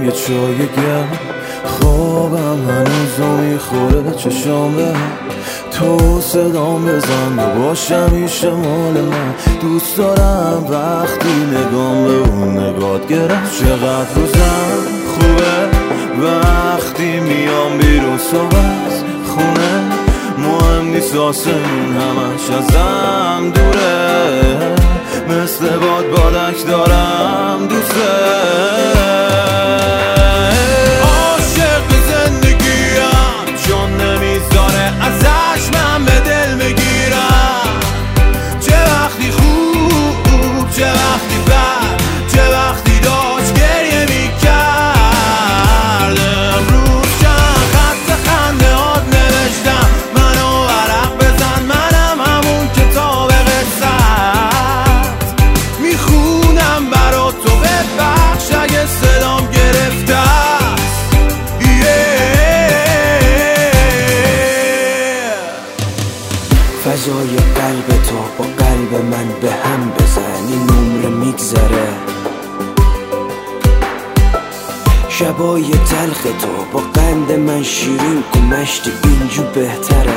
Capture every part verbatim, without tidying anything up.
یه چای گرم، خوابم هنوزو میخوره به چشام به تو صدام بزن و باش همیشه مال من. دوست دارم وقتی نگام به اون نگات گرفت. چقدر روزم خوبه وقتی میام بیرون صبح از خونه، مهم نیست آسمون همش ازم دوره، مثل باد بادک دارم دوسته. عاشق زندگیم چون نمیذاره ازش من به دل بگیرم. چه وقتی خوب چه وقتی بد، چه وقتی داشت گریه میکرد. امروز چند خط خنده هات نوشتم، منو ورق بزن منم همون کتاب قصت میخونم برا تو، ببخش اگه صدام گرفته است. فضای قلب تو با قلب من به هم بزن، این عمر میگذره. شبای تلخ تو با قند من شیرین کن، مشت اینجور بهتره.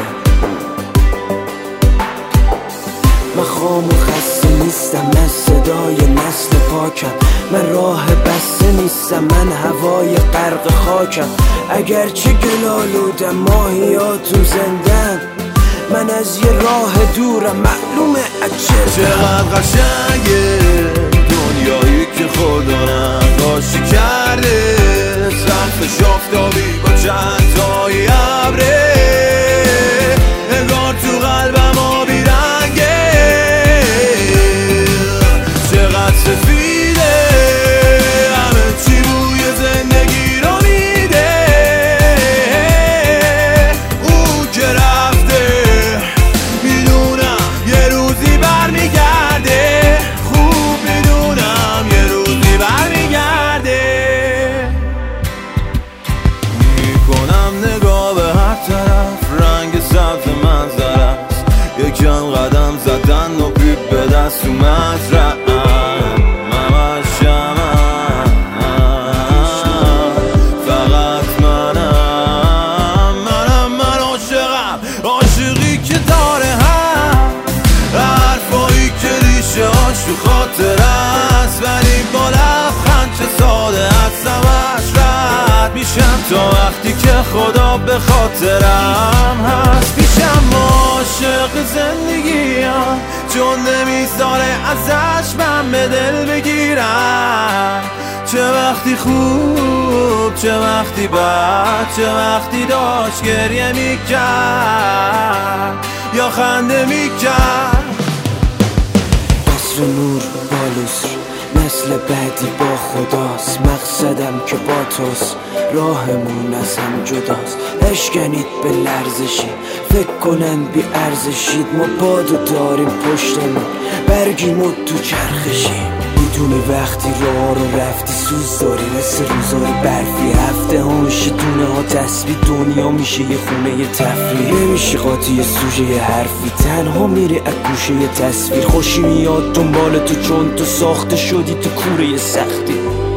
من خام و خسته نیستم، من صدای نسل پاکم، من راه بسته نیستم، من هوای غرق خاکم. اگرچه گلالودم ماهیاتون زندم، من از یه راه دورم معلومه اجل. چقدر قشنگه دنیایی که خدا نقاشی کرده، سقفش آفتابی با چند تایی ابره، انگار تو قلبم آبی رنگه. چقدر سفیده همه چی بوی زندگی رو میده. او که رفته میدونم یه روزی برمیگرده، خوب میدونم یه روزی برمیگرده. میکنم نگاه به هر طرف، رنگ سبز منظره است، یکم قدم زدن و پیپ به دست تو مزرعه. تو خاطر است ولی با لبخند چه ساده هستمش رد میشم، تا وقتی که خدا به خاطرم هست پیشم. عاشق زندگیم چون نمیذاره ازش من به دل بگیرم. چه وقتی خوب چه وقتی بد، چه وقتی داشت گریه میکرد یا خنده میکرد. عصر نور بالوس نسل بعدی با خداست، مقصدم که با توست، راهمون از هم جداست. اشکنید به لرزشی فکر کنن بی ارزشید، ما بادو داریم پشتمون برگیمون تو چرخشی. میدونی وقتی راه رو رفتی سوز داری، مثل روزای برفی هفته ها میشه دونه ها تسبیح، دنیا میشه یه خونه یه تفریح. نمیشه قاطی یه سوژه یه حرفی، تنها میره اکوشه یه تصویر. خوشی میاد دنبال تو چون تو ساخته شدی تو کوره یه سختی.